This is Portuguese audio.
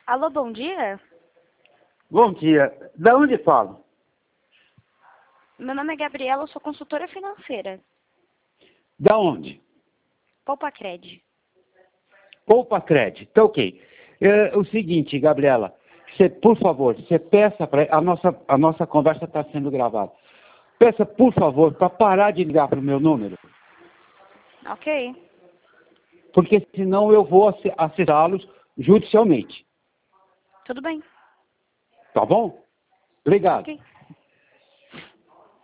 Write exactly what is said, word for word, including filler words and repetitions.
Alô, bom dia? Bom dia. Da onde falo? Meu nome é Gabriela, eu sou consultora financeira. Da onde? Poupa-Cred. Poupa Cred. Tá ok. É, o seguinte, Gabriela, você, por favor, você peça para a nossa a nossa conversa está sendo gravada. Peça, por favor, para parar de ligar para o meu número, Ok. porque senão eu vou ace- acessá-los judicialmente. Tudo bem. Tá bom? Obrigado. Ok.